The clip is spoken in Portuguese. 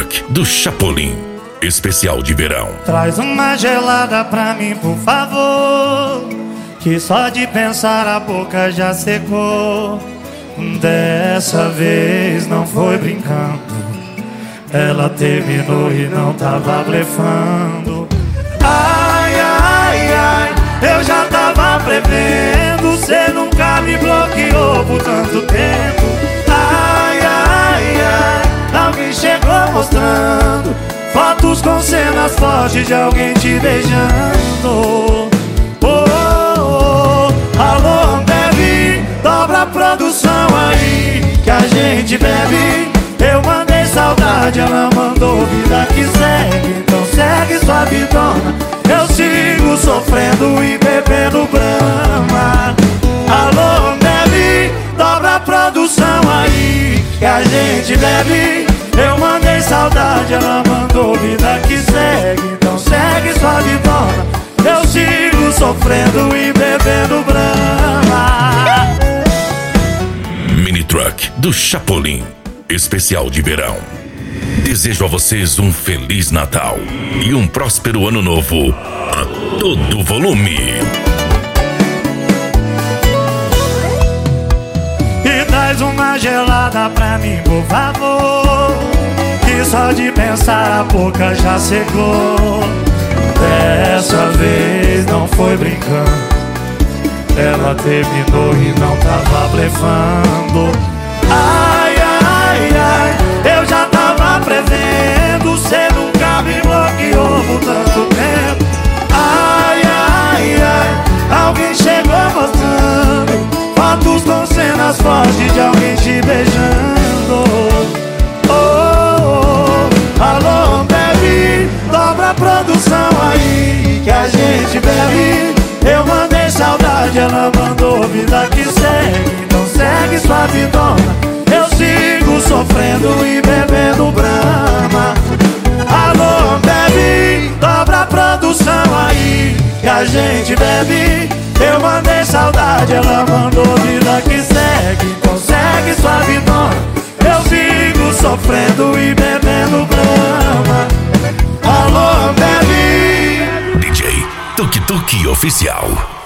Truck do Chapolin, especial de verão. Traz uma gelada pra mim, por favor, que só de pensar a boca já secou. Dessa vez não foi brincando, ela terminou e não tava blefando. Ai, ai, ai, eu já tava prevendo, cê nunca me bloqueou por tanto tempo. Ai, ai, ai, alguém chegou mostrando fotos com cenas fortes de alguém te beijando. Oh, oh, oh, alô, Ambev, dobra a produção aí que a gente bebe. Eu mandei saudade, ela mandou vida que segue. Então segue sua vidona, eu sigo sofrendo e bebendo Brahma. Alô, Ambev, dobra a produção aí que a gente bebe. Eu mandei saudade, ela mandou vida que segue. Então segue sua vidona, eu sigo sofrendo e bebendo Brahma. Mini Truck do Chapolin, especial de verão. Desejo a vocês um Feliz Natal e um próspero Ano Novo a todo volume. E traz uma gelada pra mim, por favor, que só de pensar a boca já secou. Dessa vez não foi brincando, ela terminou e não tava blefando. Ai, ai, ai, eu já tava prevendo, cê nunca me bloqueou por tanto tempo. Ai, ai, ai, alguém chegou mostrando fotos com cenas fortes de alguém te beijando. Oh, oh, oh, alô, Ambev, dobra a produção aí que a gente bebe. Eu mandei saudade, ela mandou vida que segue. Então segue sua vidona, eu sigo sofrendo e bebendo Brahma. Alô, Ambev, dobra a produção aí que a gente bebe. Eu mandei saudade, ela mandou vida que segue. Então segue sua vidona, eu sigo sofrendo e bebendo Brahma. Alô, Ambev, DJ Tuk Tuk Oficial.